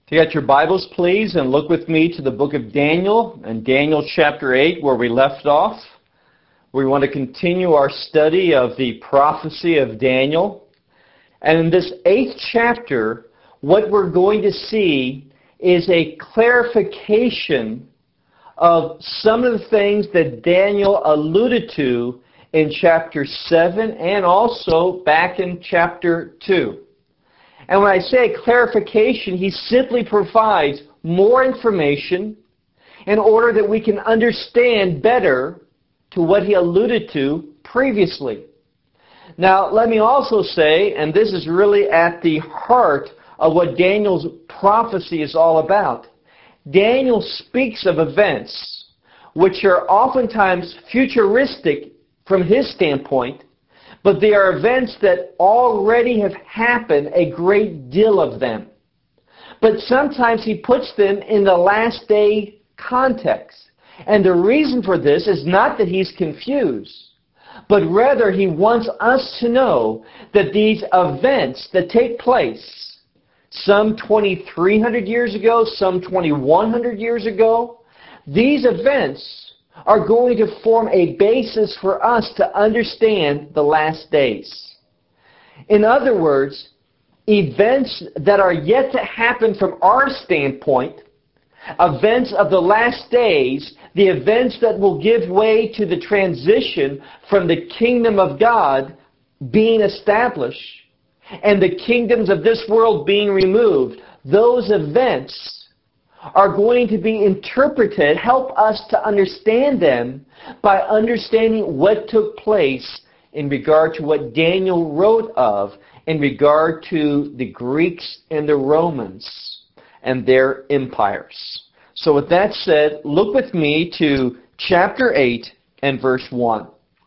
If you got your Bibles, please, and look with me to the book of Daniel, and Daniel chapter 8, where we left off. We want to continue our study of the prophecy of Daniel. And in this 8th chapter, what we're going to see is a clarification of some of the things that Daniel alluded to in chapter 7 and also back in chapter 2. And when I say clarification, he simply provides more information in order that we can understand better to what he alluded to previously. Now, let me also say, and this is really at the heart of what Daniel's prophecy is all about, Daniel speaks of events which are oftentimes futuristic from his standpoint, but they are events that already have happened, a great deal of them. But sometimes he puts them in the last day context. And the reason for this is not that he's confused, but rather he wants us to know that these events that take place, some 2,300 years ago, some 2,100 years ago, these events are going to form a basis for us to understand the last days. In other words, events that are yet to happen from our standpoint, events of the last days, the events that will give way to the transition from the kingdom of God being established and the kingdoms of this world being removed, those events are going to be interpreted, help us to understand them by understanding what took place in regard to what Daniel wrote of in regard to the Greeks and the Romans and their empires. So with that said, look with me to chapter 8 and verse 1.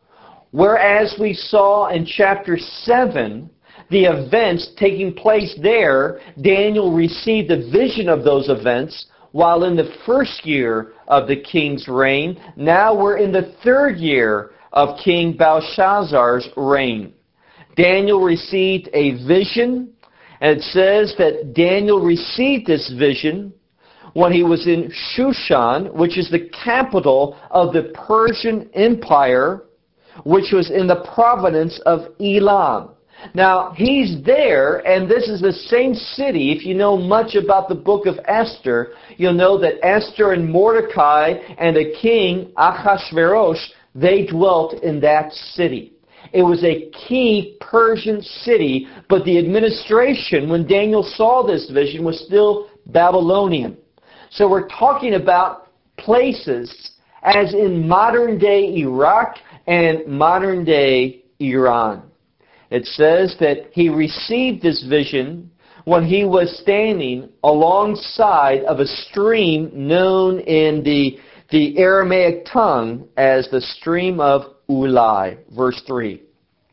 Whereas we saw in chapter 7 the events taking place there, Daniel received a vision of those events while in the first year of the king's reign. Now we're in the 3rd year of King Belshazzar's reign. Daniel received a vision, and it says that Daniel received this vision when he was in Shushan, which is the capital of the Persian Empire, which was in the province of Elam. Now, he's there, and this is the same city. If you know much about the book of Esther, you'll know that Esther and Mordecai and the king, Ahasuerus, they dwelt in that city. It was a key Persian city, but the administration, when Daniel saw this vision, was still Babylonian. So we're talking about places as in modern-day Iraq and modern-day Iran. It says that he received this vision when he was standing alongside of a stream known in the Aramaic tongue as the stream of Ulai. Verse 3.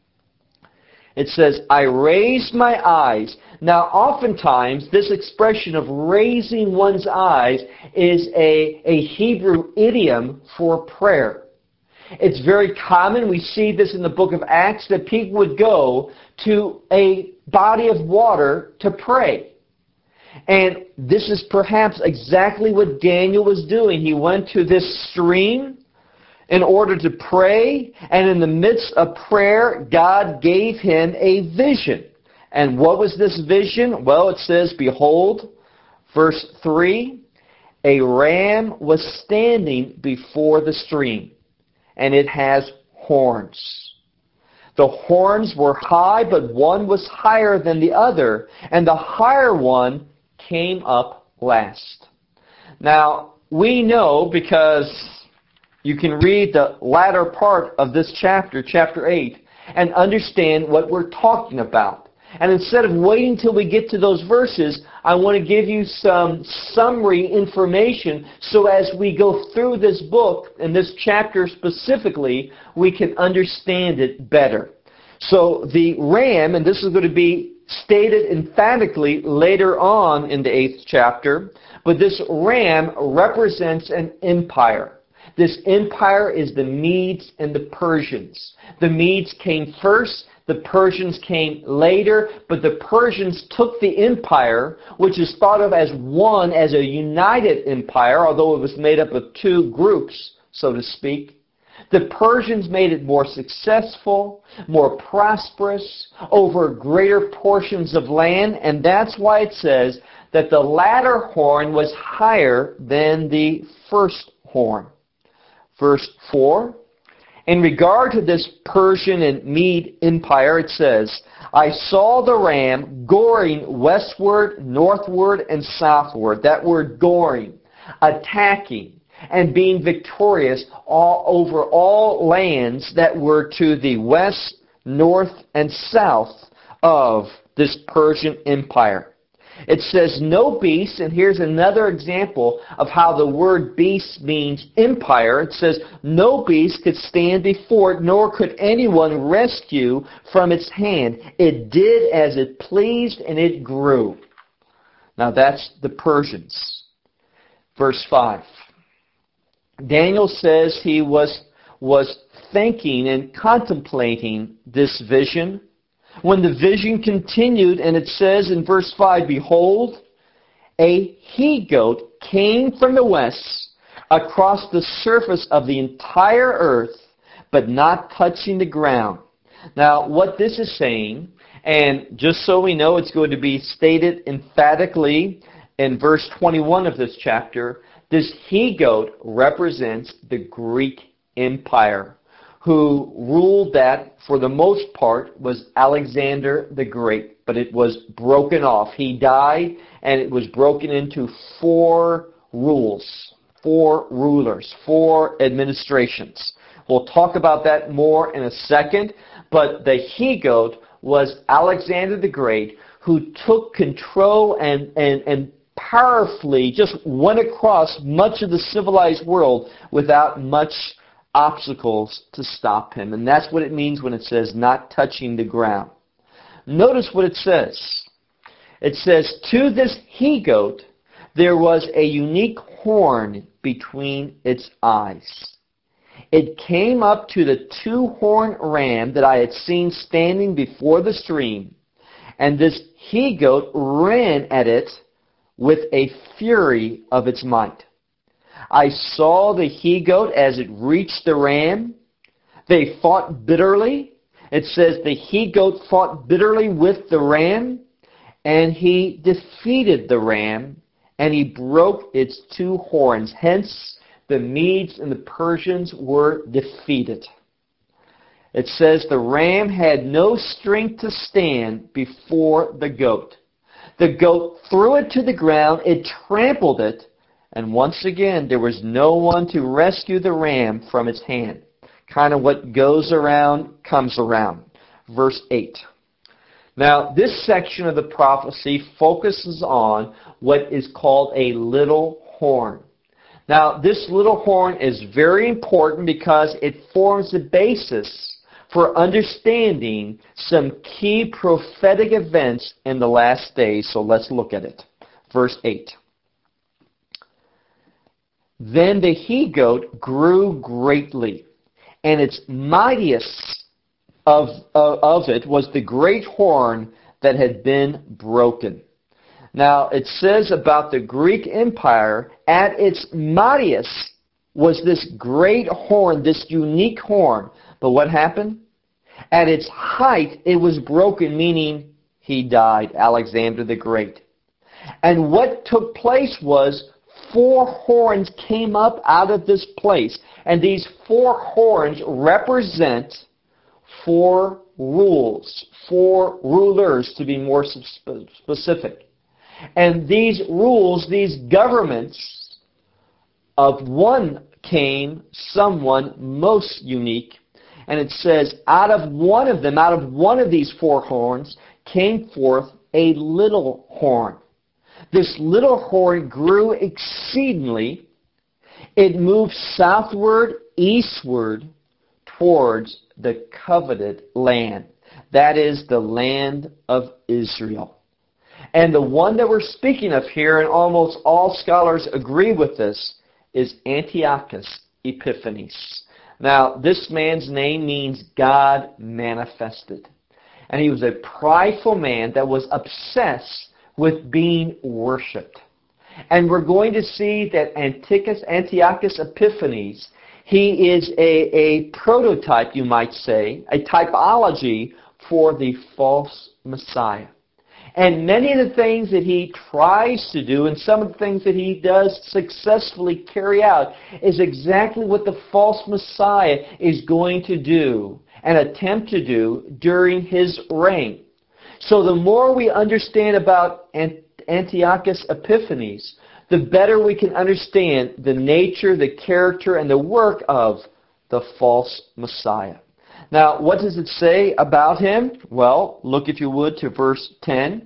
It says, I raised my eyes. Now, oftentimes, this expression of raising one's eyes is a Hebrew idiom for prayer. It's very common, we see this in the book of Acts, that people would go to a body of water to pray. And this is perhaps exactly what Daniel was doing. He went to this stream in order to pray, and in the midst of prayer, God gave him a vision. And what was this vision? Well, it says, behold, verse 3, a ram was standing before the stream, and it has horns. The horns were high, but one was higher than the other, and the higher one came up last. Now, we know, because you can read the latter part of this chapter, chapter 8, and understand what we're talking about. And instead of waiting till we get to those verses, I want to give you some summary information so as we go through this book, and this chapter specifically, we can understand it better. So the ram, and this is going to be stated emphatically later on in the 8th chapter, but this ram represents an empire. This empire is the Medes and the Persians. The Medes came first. The Persians came later, but the Persians took the empire, which is thought of as one, as a united empire, although it was made up of two groups, so to speak. The Persians made it more successful, more prosperous, over greater portions of land, and that's why it says that the latter horn was higher than the first horn. Verse 4. In regard to this Persian and Mede empire, it says, I saw the ram goring westward, northward, and southward. That word goring, attacking, and being victorious all over all lands that were to the west, north, and south of this Persian empire. It says no beast, and here's another example of how the word beast means empire. It says no beast could stand before it, nor could anyone rescue from its hand. It did as it pleased, and it grew. Now that's the Persians. Verse 5. Daniel says he was thinking and contemplating this vision. When the vision continued, and it says in verse 5, Behold, a he-goat came from the west across the surface of the entire earth, but not touching the ground. Now, what this is saying, and just so we know, it's going to be stated emphatically in verse 21 of this chapter, this he-goat represents the Greek Empire, who ruled that, for the most part, was Alexander the Great. But it was broken off. He died, and it was broken into 4 rules, 4 rulers, 4 administrations. We'll talk about that more in a second. But the he-goat was Alexander the Great, who took control and powerfully just went across much of the civilized world without much obstacles to stop him. And that's what it means when it says not touching the ground. Notice what it says. It says, to this he-goat there was a unique horn between its eyes. It came up to the 2-horned ram that I had seen standing before the stream, and this he-goat ran at it with a fury of its might. I saw the he-goat as it reached the ram. They fought bitterly. It says the he-goat fought bitterly with the ram, and he defeated the ram, and he broke its 2 horns. Hence, the Medes and the Persians were defeated. It says the ram had no strength to stand before the goat. The goat threw it to the ground. It trampled it. And once again, there was no one to rescue the ram from its hand. Kind of what goes around comes around. Verse 8. Now, this section of the prophecy focuses on what is called a little horn. Now, this little horn is very important because it forms the basis for understanding some key prophetic events in the last days. So let's look at it. Verse 8. Then the he-goat grew greatly, and its mightiest of it was the great horn that had been broken. Now, it says about the Greek Empire, at its mightiest was this great horn, this unique horn. But what happened? At its height, it was broken, meaning he died, Alexander the Great. And what took place was 4 horns came up out of this place. And these 4 horns represent 4 rules, 4 rulers to be more specific. And these rules, these governments, of one came someone most unique. And it says, out of one of these 4 horns, came forth a little horn. This little horn grew exceedingly. It moved southward, eastward, towards the coveted land. That is the land of Israel. And the one that we're speaking of here, and almost all scholars agree with this, is Antiochus Epiphanes. Now, this man's name means God manifested. And he was a prideful man that was obsessed with being worshipped. And we're going to see that Antiochus Epiphanes, he is a prototype, you might say, a typology for the false Messiah. And many of the things that he tries to do and some of the things that he does successfully carry out is exactly what the false Messiah is going to do and attempt to do during his reign. So the more we understand about Antiochus Epiphanes, the better we can understand the nature, the character, and the work of the false Messiah. Now, what does it say about him? Well, look if you would to verse 10.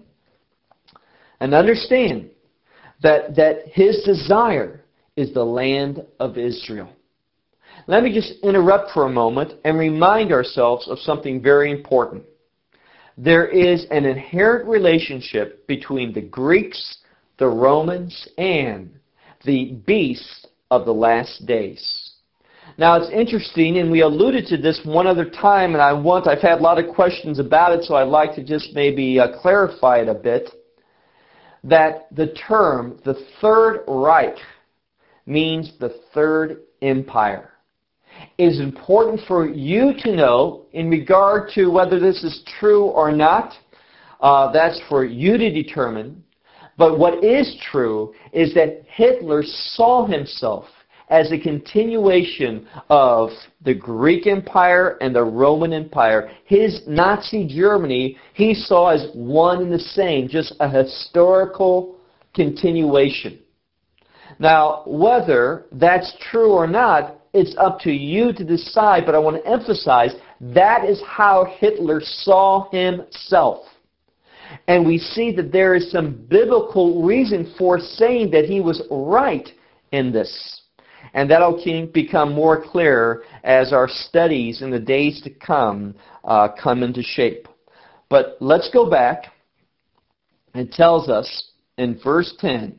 And understand that his desire is the land of Israel. Let me just interrupt for a moment and remind ourselves of something very important. There is an inherent relationship between the Greeks, the Romans, and the beast of the last days. Now it's interesting, and we alluded to this one other time, and I've had a lot of questions about it, so I'd like to just maybe clarify it a bit, that the term, the Third Reich, means the Third Empire. It is important for you to know in regard to whether this is true or not. That's for you to determine. But what is true is that Hitler saw himself as a continuation of the Greek Empire and the Roman Empire. His Nazi Germany, he saw as one and the same, just a historical continuation. Now, whether that's true or not, it's up to you to decide, but I want to emphasize that is how Hitler saw himself. And we see that there is some biblical reason for saying that he was right in this. And that'll become more clear as our studies in the days to come into shape. But let's go back. It tells us in verse 10,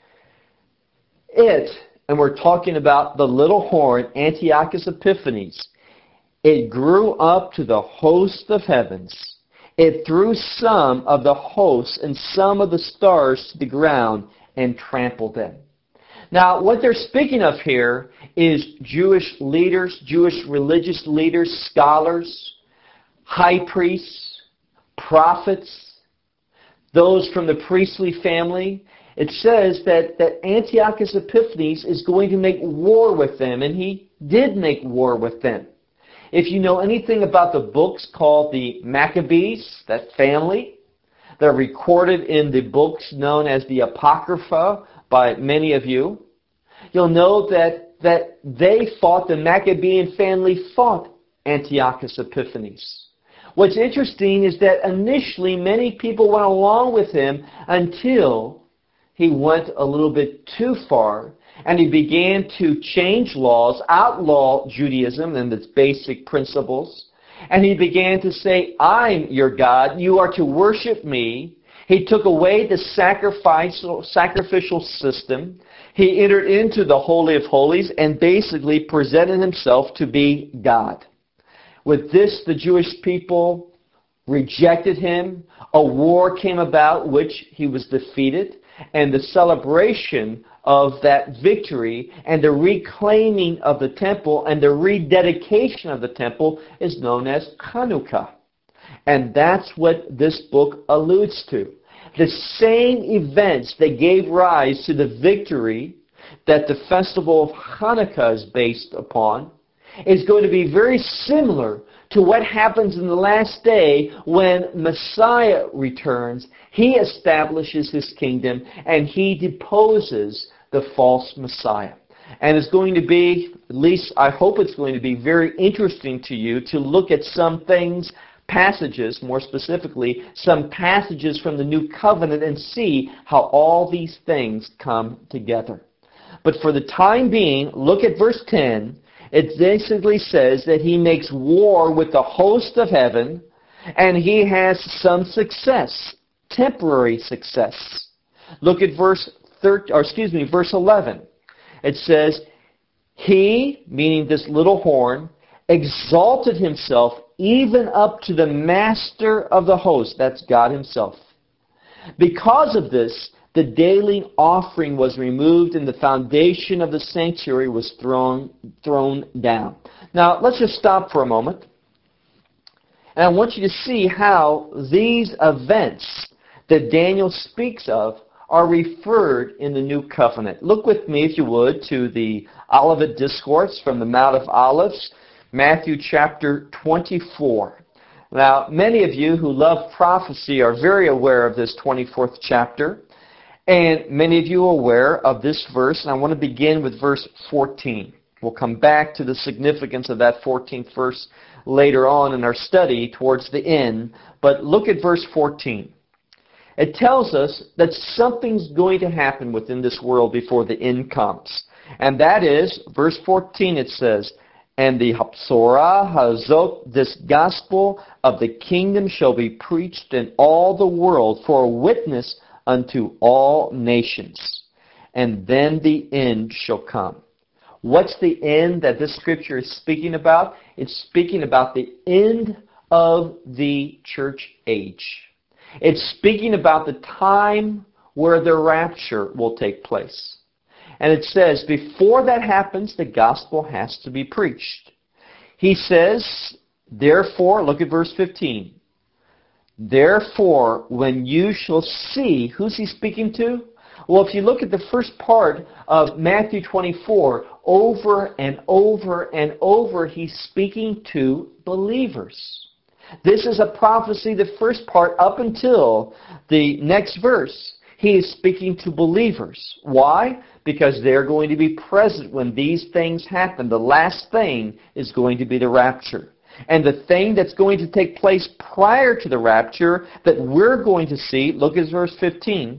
and we're talking about the little horn, Antiochus Epiphanes, it grew up to the host of heavens. It threw some of the hosts and some of the stars to the ground and trampled them. Now, what they're speaking of here is Jewish leaders, Jewish religious leaders, scholars, high priests, prophets, those from the priestly family. It says that Antiochus Epiphanes is going to make war with them, and he did make war with them. If you know anything about the books called the Maccabees, that family, they're recorded in the books known as the Apocrypha by many of you, you'll know that they fought, the Maccabean family fought Antiochus Epiphanes. What's interesting is that initially many people went along with him until he went a little bit too far and he began to change laws, outlaw Judaism and its basic principles, and he began to say, I'm your God, you are to worship me. He took away the sacrificial system. He entered into the Holy of Holies and basically presented himself to be God. With this, the Jewish people rejected him. A war came about which he was defeated. And the celebration of that victory and the reclaiming of the temple and the rededication of the temple is known as Hanukkah. And that's what this book alludes to. The same events that gave rise to the victory that the festival of Hanukkah is based upon is going to be very similar to what happens in the last day when Messiah returns. He establishes his kingdom and he deposes the false Messiah. And it's going to be, at least I hope it's going to be very interesting to you to look at some things, passages, more specifically, some passages from the New Covenant and see how all these things come together. But for the time being, look at verse 10. It basically says that he makes war with the host of heaven and he has some success, temporary success. Look at verse 11. It says, he, meaning this little horn, exalted himself even up to the master of the host, that's God himself. Because of this, the daily offering was removed and the foundation of the sanctuary was thrown down. Now, let's just stop for a moment. And I want you to see how these events that Daniel speaks of are referred in the New Covenant. Look with me, if you would, to the Olivet Discourse from the Mount of Olives, Matthew chapter 24. Now, many of you who love prophecy are very aware of this 24th chapter, and many of you are aware of this verse, and I want to begin with verse 14. We'll come back to the significance of that 14th verse later on in our study towards the end, but look at verse 14. It tells us that something's going to happen within this world before the end comes. And that is, verse 14 it says, "And the Hapsorah Hazot, this gospel of the kingdom shall be preached in all the world for a witness unto all nations. And then the end shall come." What's the end that this scripture is speaking about? It's speaking about the end of the church age. It's speaking about the time where the rapture will take place. And it says, before that happens, the gospel has to be preached. He says, therefore, look at verse 15. "Therefore, when you shall see," who's he speaking to? Well, if you look at the first part of Matthew 24, over and over and over, he's speaking to believers. This is a prophecy, the first part, up until the next verse. He is speaking to believers. Why? Because they're going to be present when these things happen. The last thing is going to be the rapture. And the thing that's going to take place prior to the rapture that we're going to see, look at verse 15.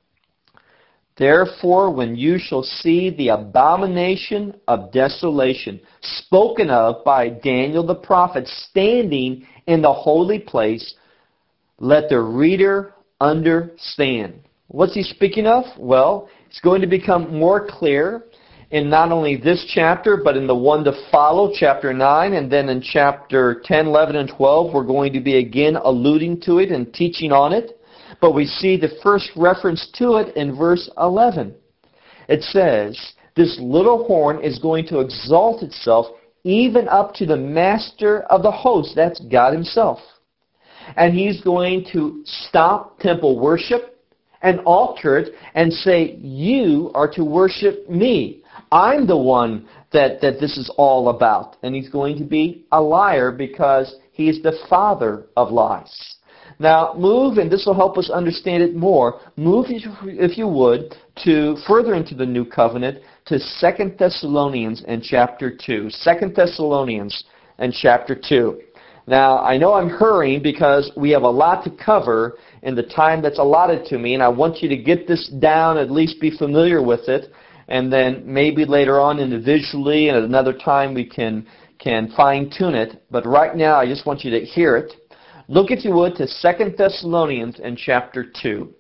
"Therefore, when you shall see the abomination of desolation spoken of by Daniel the prophet standing in the holy place, let the reader understand." What's he speaking of? Well, it's going to become more clear in not only this chapter, but in the one to follow, chapter 9, and then in chapter 10, 11, and 12, we're going to be again alluding to it and teaching on it. But we see the first reference to it in verse 11. It says, "This little horn is going to exalt itself even up to the master of the host," that's God himself. "And he's going to stop temple worship and alter it and say, you are to worship me. I'm the one that this is all about." And he's going to be a liar because he's the father of lies. Now, move, and this will help us understand it more, move, if you would, to further into the New Covenant, to 2 Thessalonians and chapter 2. 2 Thessalonians and chapter 2. Now, I know I'm hurrying because we have a lot to cover in the time that's allotted to me, and I want you to get this down, at least be familiar with it, and then maybe later on individually, and at another time we can fine-tune it. But right now, I just want you to hear it. Look, if you would, to 2 Thessalonians and chapter 2.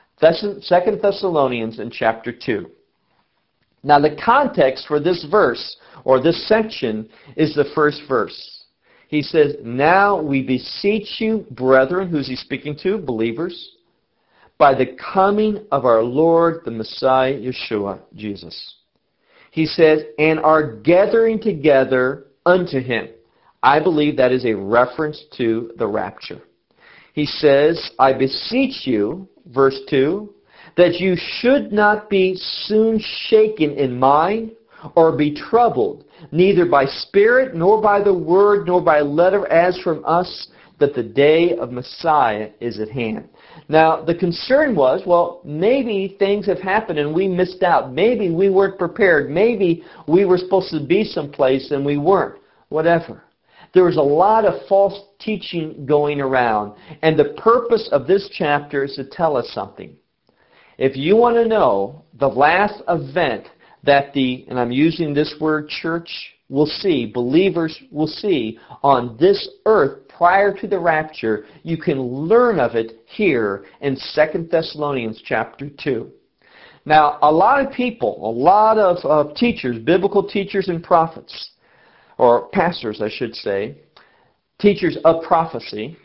2 Thessalonians and chapter 2. Now, the context for this verse, or this section, is the first verse. He says, "Now we beseech you, brethren," who's he speaking to? Believers. "By the coming of our Lord, the Messiah, Yeshua, Jesus." He says, "and are gathering together unto him." I believe that is a reference to the rapture. He says, "I beseech you," verse 2, "that you should not be soon shaken in mind, or be troubled, neither by spirit, nor by the word, nor by letter as from us, that the day of Messiah is at hand." Now, the concern was, well, maybe things have happened and we missed out. Maybe we weren't prepared. Maybe we were supposed to be someplace and we weren't. Whatever. There was a lot of false teaching going around. And the purpose of this chapter is to tell us something. If you want to know the last event that and I'm using this word, church will see, believers will see on this earth prior to the rapture, you can learn of it here in 2 Thessalonians chapter 2. Now, a lot of people, a lot of teachers, biblical teachers and prophets, or pastors, I should say, teachers of prophecy,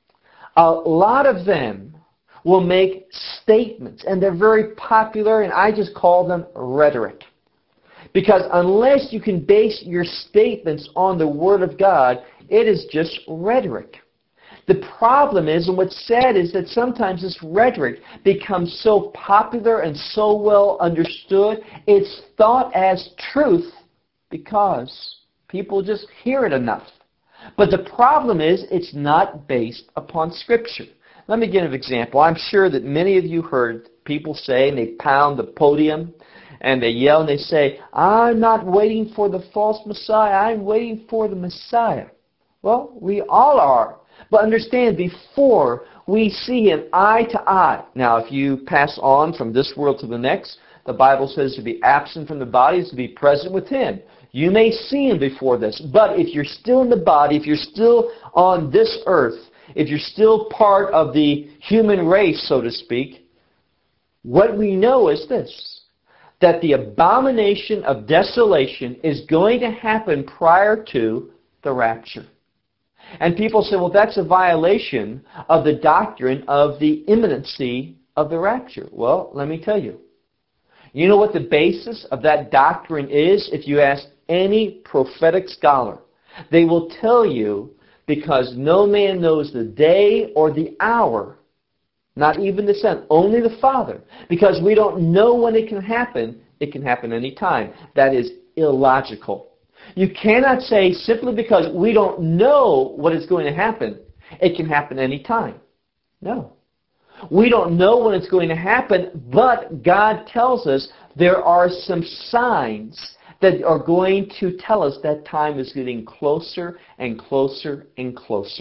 a lot of them will make statements, and they're very popular, and I just call them rhetoric. Because unless you can base your statements on the Word of God, it is just rhetoric. The problem is, and what's sad is that sometimes this rhetoric becomes so popular and so well understood, it's thought as truth because people just hear it enough. But the problem is, it's not based upon Scripture. Let me give an example. I'm sure that many of you heard people say, and they pound the podium, and they yell and they say, I'm not waiting for the false Messiah, I'm waiting for the Messiah. Well, we all are. But understand, before we see Him eye to eye. Now, if you pass on from this world to the next, the Bible says to be absent from the body is to be present with Him. You may see Him before this, but if you're still in the body, if you're still on this earth, if you're still part of the human race, so to speak, what we know is this, that the abomination of desolation is going to happen prior to the rapture. And people say, well, that's a violation of the doctrine of the imminency of the rapture. Well, let me tell you. You know what the basis of that doctrine is? If you ask any prophetic scholar, they will tell you, because no man knows the day or the hour, not even the Son, only the Father. Because we don't know when it can happen any time. That is illogical. You cannot say simply because we don't know what is going to happen, it can happen any time. No. We don't know when it's going to happen, but God tells us there are some signs that are going to tell us that time is getting closer and closer and closer.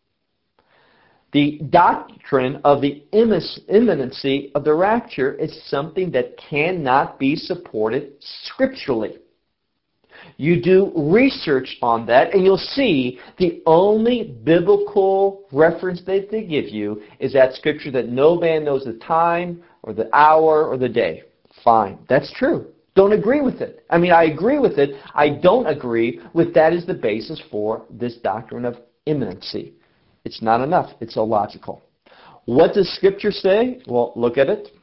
The doctrine of the imminency of the rapture is something that cannot be supported scripturally. You do research on that, and you'll see the only biblical reference that they give you is that scripture that no man knows the time or the hour or the day. Fine. That's true. Don't agree with it. I mean, I agree with it. I don't agree with that as the basis for this doctrine of imminency. It's not enough. It's illogical. What does Scripture say? Well, look at it.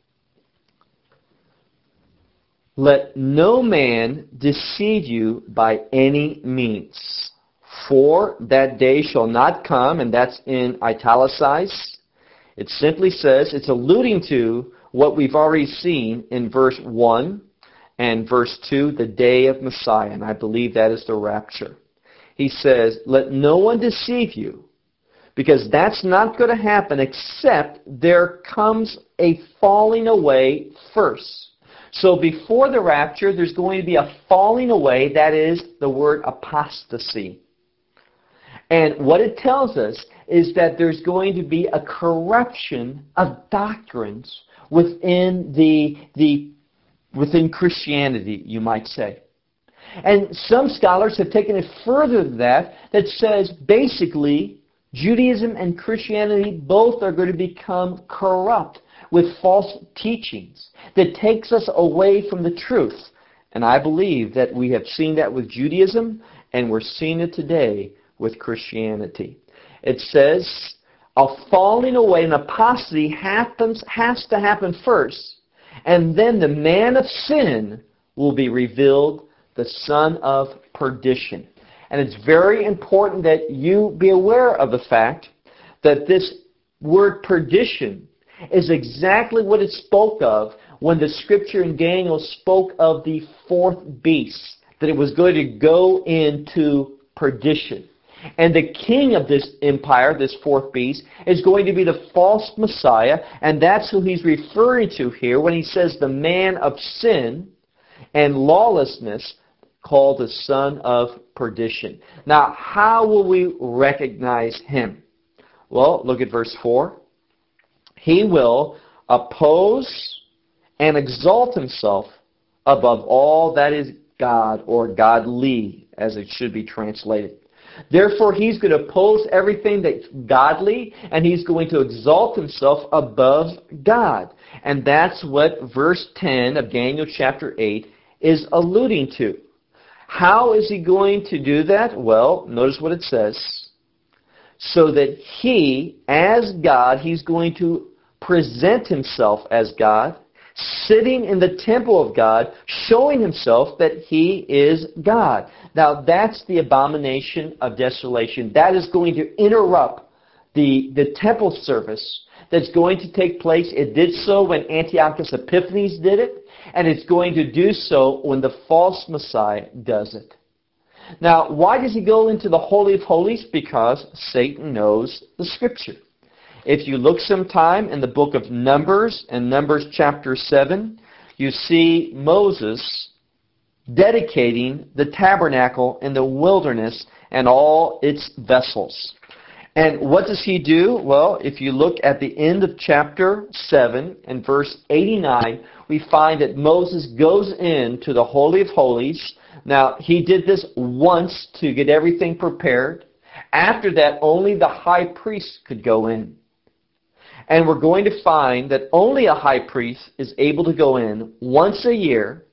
Let no man deceive you by any means, for that day shall not come, and that's in italicized. It simply says, it's alluding to what we've already seen in verse 1 and verse 2, the day of Messiah, and I believe that is the rapture. He says, let no one deceive you, because that's not going to happen except there comes a falling away first. So before the rapture, there's going to be a falling away. That is the word apostasy. And what it tells us is that there's going to be a corruption of doctrines within within Christianity, you might say. And some scholars have taken it further than that says basically Judaism and Christianity both are going to become corrupt with false teachings that takes us away from the truth. And I believe that we have seen that with Judaism, and we're seeing it today with Christianity. It says a falling away, an apostasy has to happen first, and then the man of sin will be revealed, the son of perdition. And it's very important that you be aware of the fact that this word perdition is exactly what it spoke of when the scripture in Daniel spoke of the fourth beast, that it was going to go into perdition. And the king of this empire, this fourth beast, is going to be the false Messiah, and that's who he's referring to here when he says the man of sin and lawlessness, called the son of perdition. Now, how will we recognize him? Well, look at verse 4. He will oppose and exalt himself above all that is God, or godly, as it should be translated. Therefore, he's going to oppose everything that's godly, and he's going to exalt himself above God. And that's what verse 10 of Daniel chapter 8 is alluding to. How is he going to do that? Well, notice what it says. so that He, as God, He's going to present Himself as God, sitting in the temple of God, showing Himself that He is God. Now that's the abomination of desolation. That is going to interrupt the temple service that's going to take place. It did so when Antiochus Epiphanes did it, and it's going to do so when the false Messiah does it. Now, why does he go into the Holy of Holies? Because Satan knows the Scripture. If you look sometime in the book of Numbers, in Numbers chapter 7, you see Moses dedicating the tabernacle in the wilderness and all its vessels. And what does he do? Well, if you look at the end of chapter 7 and verse 89, we find that Moses goes into the Holy of Holies. Now, he did this once to get everything prepared. After that, only the high priest could go in. And we're going to find that only a high priest is able to go in once a year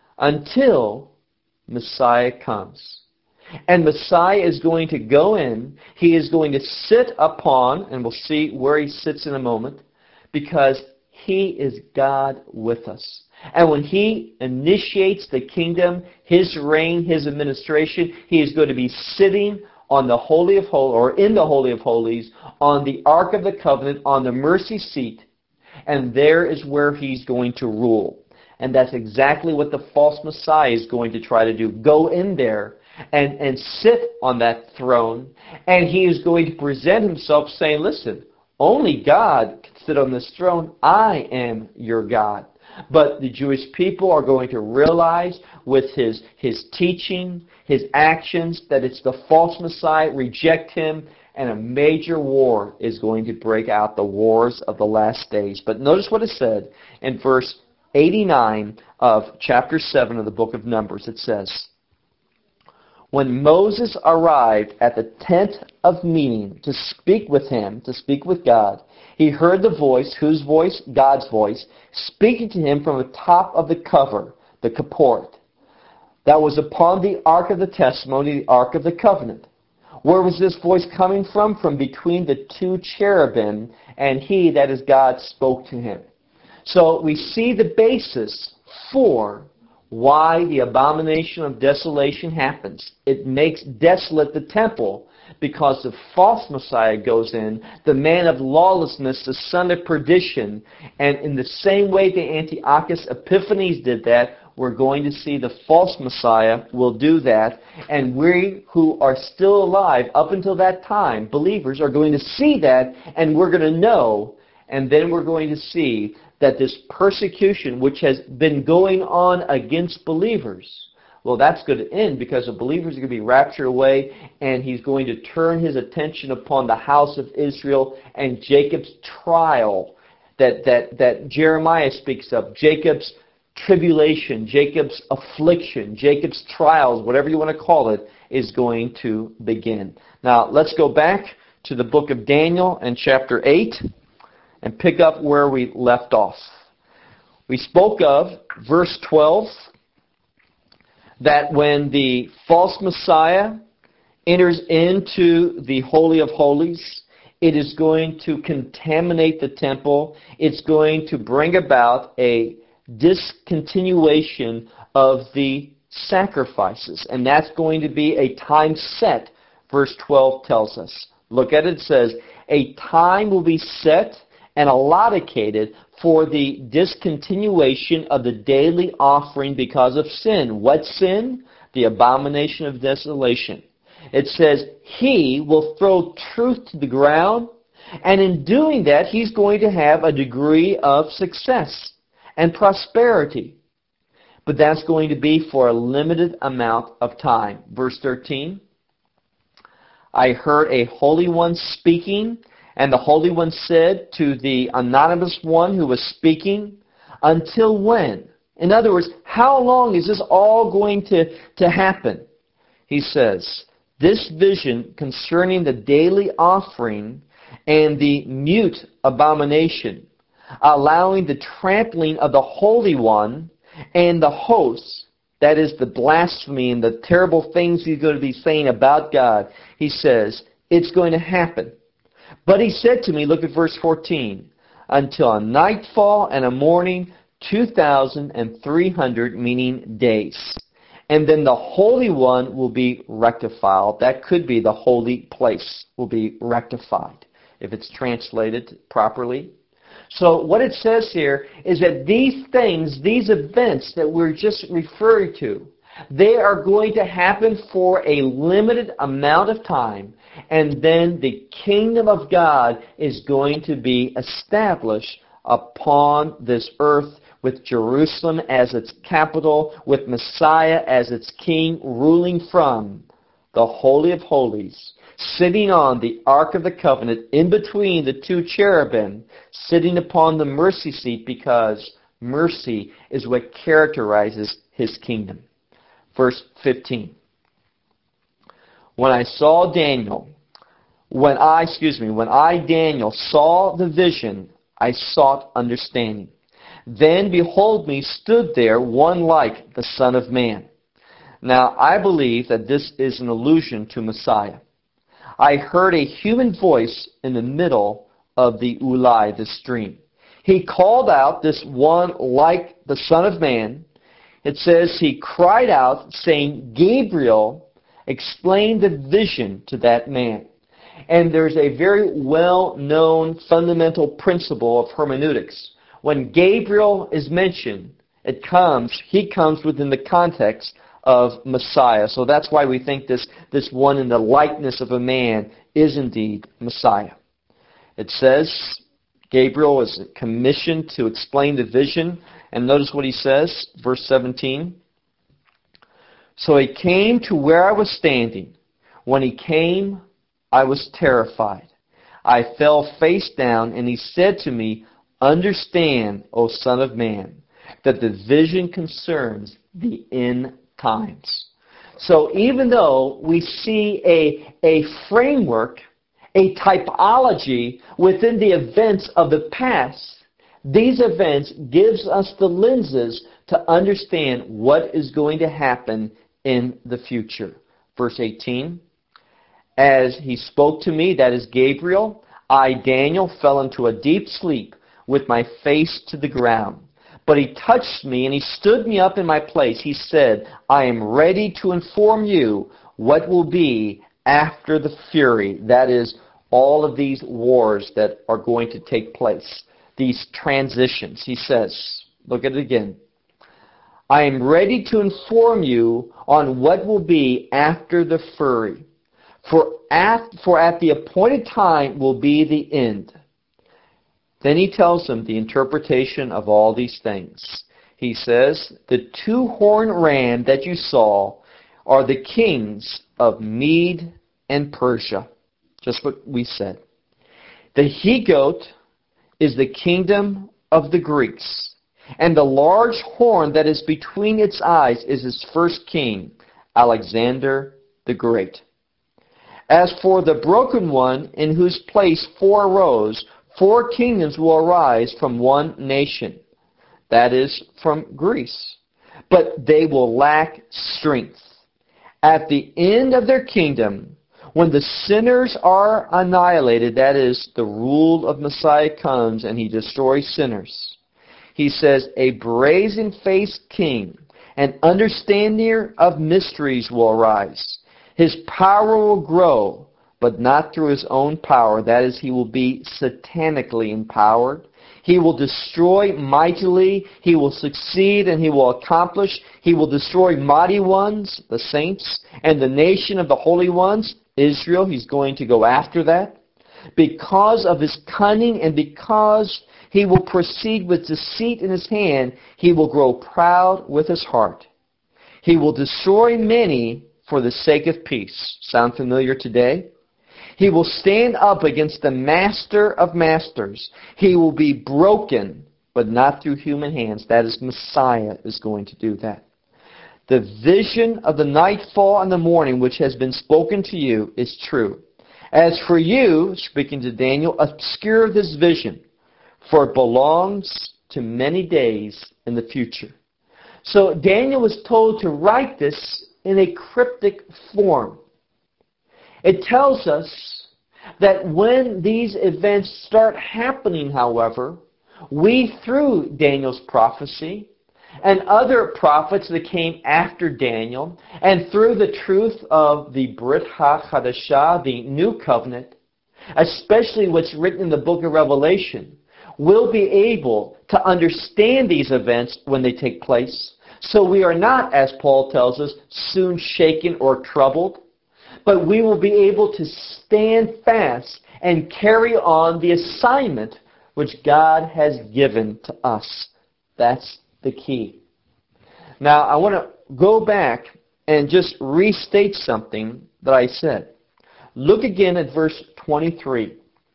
until Messiah comes. And Messiah is going to go in. He is going to sit upon, and we'll see where He sits in a moment, because He is God with us. And when He initiates the kingdom, His reign, His administration, He is going to be sitting on the Holy of Holies, or in the Holy of Holies, on the Ark of the Covenant, on the mercy seat, and there is where He's going to rule. And that's exactly what the false Messiah is going to try to do. Go in there and sit on that throne, and he is going to present himself saying, listen, only God can sit on this throne. I am your God. But the Jewish people are going to realize with his teaching, his actions, that it's the false Messiah, reject him, and a major war is going to break out, the wars of the last days. But notice what it said in verse 89 of chapter 7 of the book of Numbers. It says, when Moses arrived at the tent of meeting to speak with him, to speak with God, he heard the voice, whose voice? God's voice, speaking to him from the top of the cover, the kaport, that was upon the ark of the testimony, the ark of the covenant. Where was this voice coming from? From between the two cherubim, and he, that is God, spoke to him. So we see the basis for why the abomination of desolation happens. It makes desolate the temple because the false Messiah goes in, the man of lawlessness, the son of perdition. And in the same way that Antiochus Epiphanes did that, we're going to see the false Messiah will do that. And we who are still alive up until that time, believers, are going to see that, and we're going to know, and then we're going to see that this persecution which has been going on against believers, well, that's going to end because the believers are going to be raptured away, and he's going to turn his attention upon the house of Israel and Jacob's trial that Jeremiah speaks of, Jacob's tribulation, Jacob's affliction, Jacob's trials, whatever you want to call it, is going to begin. Now, let's go back to the book of Daniel and chapter 8. And pick up where we left off. We spoke of, verse 12, that when the false Messiah enters into the Holy of Holies, it is going to contaminate the temple. It's going to bring about a discontinuation of the sacrifices. And that's going to be a time set, verse 12 tells us. Look at it, it says, a time will be set and allotted for the discontinuation of the daily offering because of sin. What sin? The abomination of desolation. It says, he will throw truth to the ground, and in doing that, he's going to have a degree of success and prosperity. But that's going to be for a limited amount of time. Verse 13, I heard a Holy One speaking, and the Holy One said to the anonymous one who was speaking, until when? In other words, how long is this all going to happen? He says, this vision concerning the daily offering and the mute abomination, allowing the trampling of the Holy One and the hosts, that is the blasphemy and the terrible things he's going to be saying about God, he says, it's going to happen. But he said to me, look at verse 14, until a nightfall and a morning, 2,300, meaning days. And then the Holy One will be rectified. That could be the holy place will be rectified, if it's translated properly. So what it says here is that these things, these events that we're just referring to, they are going to happen for a limited amount of time, and then the kingdom of God is going to be established upon this earth, with Jerusalem as its capital, with Messiah as its king, ruling from the Holy of Holies, sitting on the Ark of the Covenant, in between the two cherubim, sitting upon the mercy seat, because mercy is what characterizes his kingdom. Verse 15. When I, Daniel, saw the vision, I sought understanding. Then, behold me, stood there one like the Son of Man. Now, I believe that this is an allusion to Messiah. I heard a human voice in the middle of the Ulai, the stream. He called out, this one like the Son of Man. It says he cried out, saying, Gabriel, explain the vision to that man. And there's a very well-known fundamental principle of hermeneutics. When Gabriel is mentioned, he comes within the context of Messiah. So that's why we think this one in the likeness of a man is indeed Messiah. It says Gabriel is commissioned to explain the vision. And notice what he says, verse 17. So he came to where I was standing. When he came, I was terrified. I fell face down, and he said to me, Understand, O Son of Man, that the vision concerns the end times. So even though we see a framework, a typology within the events of the past, these events gives us the lenses to understand what is going to happen in the future. Verse 18, As he spoke to me, that is Gabriel, I, Daniel, fell into a deep sleep with my face to the ground. But he touched me and he stood me up in my place. He said, I am ready to inform you what will be after the fury. That is, all of these wars that are going to take place. These transitions. He says, look at it again. I am ready to inform you on what will be after the fury. For at the appointed time will be the end. Then he tells them the interpretation of all these things. He says, the two-horned ram that you saw are the kings of Mede and Persia. Just what we said. The he-goat is the kingdom of the Greeks. And the large horn that is between its eyes is its first king, Alexander the Great. As for the broken one, in whose place four arose, 4 kingdoms will arise from one nation, that is, from Greece. But they will lack strength. At the end of their kingdom, when the sinners are annihilated, that is, the rule of Messiah comes and he destroys sinners, he says, a brazen-faced king, an understander of mysteries will arise. His power will grow, but not through his own power. That is, he will be satanically empowered. He will destroy mightily. He will succeed and he will accomplish. He will destroy mighty ones, the saints, and the nation of the holy ones, Israel. He's going to go after that. Because of his cunning and because he will proceed with deceit in his hand, he will grow proud with his heart. He will destroy many for the sake of peace. Sound familiar today? He will stand up against the master of masters. He will be broken, but not through human hands. That is, Messiah is going to do that. The vision of the nightfall and the morning which has been spoken to you is true. As for you, speaking to Daniel, obscure this vision, for it belongs to many days in the future. So Daniel was told to write this in a cryptic form. It tells us That when these events start happening, however, we, through Daniel's prophecy, and other prophets that came after Daniel, and through the truth of the Brit HaChadashah, the New Covenant, especially what's written in the book of Revelation, will be able to understand these events when they take place. So we are not, as Paul tells us, soon shaken or troubled, but we will be able to stand fast and carry on the assignment which God has given to us. That's the key. Now, I want to go back and just restate something that I said. Look again at verse 23.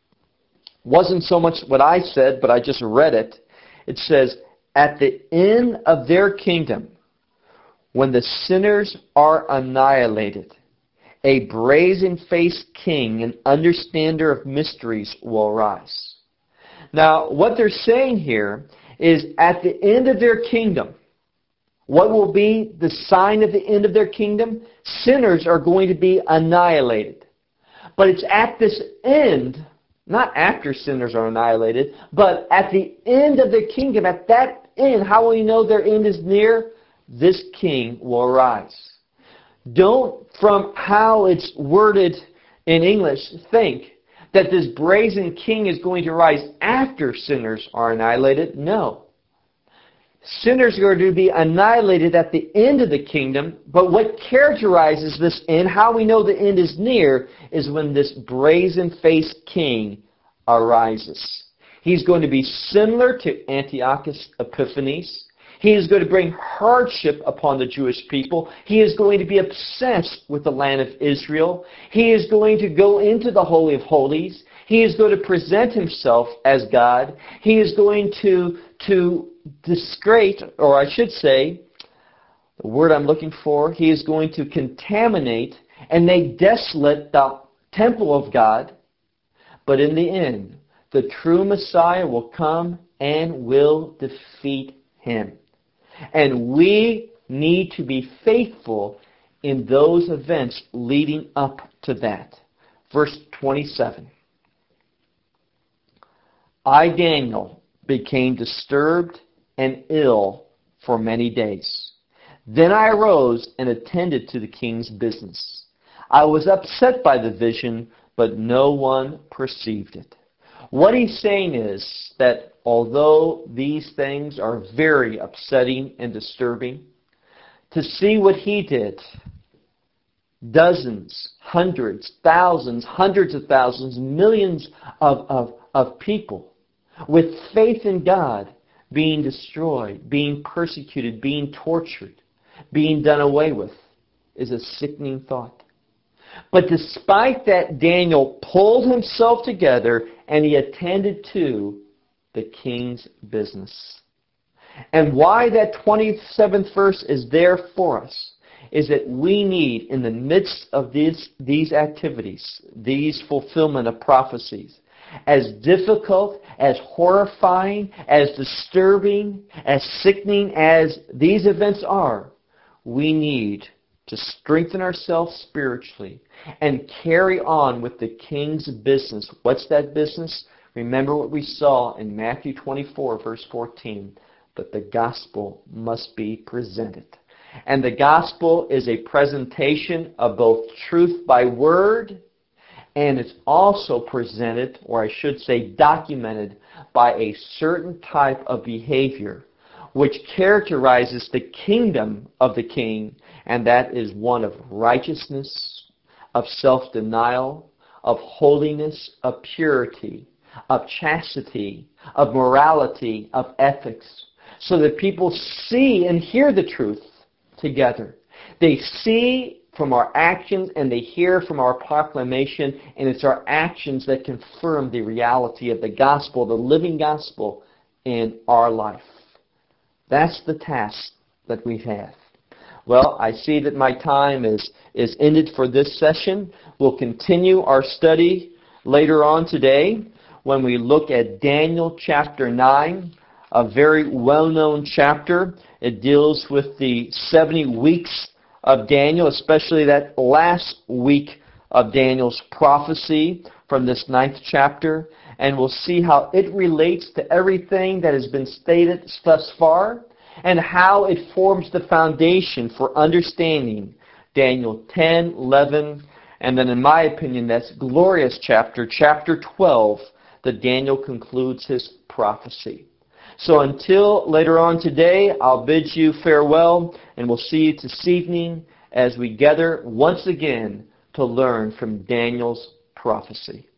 Wasn't so much what I said, but I just read it. It says, at the end of their kingdom, when the sinners are annihilated, a brazen-faced king, an understander of mysteries, will arise. Now, what they're saying here is at the end of their kingdom, what will be the sign of the end of their kingdom? Sinners are going to be annihilated. But it's at this end, not after sinners are annihilated, but at the end of their kingdom, at that end, how will you know their end is near? This king will arise. Don't, from how it's worded in English, think that this brazen king is going to rise after sinners are annihilated. No. Sinners are going to be annihilated at the end of the kingdom, but what characterizes this end, how we know the end is near, is when this brazen-faced king arises. He's going to be similar to Antiochus Epiphanes. He is going to bring hardship upon the Jewish people. He is going to be obsessed with the land of Israel. He is going to go into the Holy of Holies. He is going to present himself as God. He is going to disgrace, or I should say, the word I'm looking for, he is going to contaminate and make desolate the temple of God. But in the end, the true Messiah will come and will defeat him. And we need to be faithful in those events leading up to that. Verse 27. I, Daniel, became disturbed and ill for many days. Then I arose and attended to the king's business. I was upset by the vision, but no one perceived it. What he's saying is that although these things are very upsetting and disturbing, to see what he did, dozens, hundreds, thousands, hundreds of thousands, millions of people with faith in God being destroyed, being persecuted, being tortured, being done away with, is a sickening thought. But despite that, Daniel pulled himself together and he attended to the king's business. And why that 27th verse is there for us is that we need, in the midst of these activities, these fulfillment of prophecies, as difficult, as horrifying, as disturbing, as sickening as these events are, we need to strengthen ourselves spiritually and carry on with the king's business. What's that business? Remember what we saw in Matthew 24, verse 14. But the gospel must be presented. And the gospel is a presentation of both truth by word, and it's also presented, or I should say documented, by a certain type of behavior which characterizes the kingdom of the king, and that is one of righteousness, of self-denial, of holiness, of purity, of chastity, of morality, of ethics, so that people see and hear the truth together. They see from our actions and they hear from our proclamation, and it's our actions that confirm the reality of the gospel, the living gospel in our life. That's the task that we have. Well, I see that my time is ended for this session. We'll continue our study later on today when we look at Daniel chapter 9, a very well-known chapter. It deals with the 70 weeks of Daniel, especially that last week of Daniel's prophecy from this 9th chapter, and we'll see how it relates to everything that has been stated thus far, and how it forms the foundation for understanding Daniel 10, 11, and then in my opinion, that's glorious chapter 12, that Daniel concludes his prophecy. So until later on today, I'll bid you farewell, and we'll see you this evening as we gather once again to learn from Daniel's prophecy.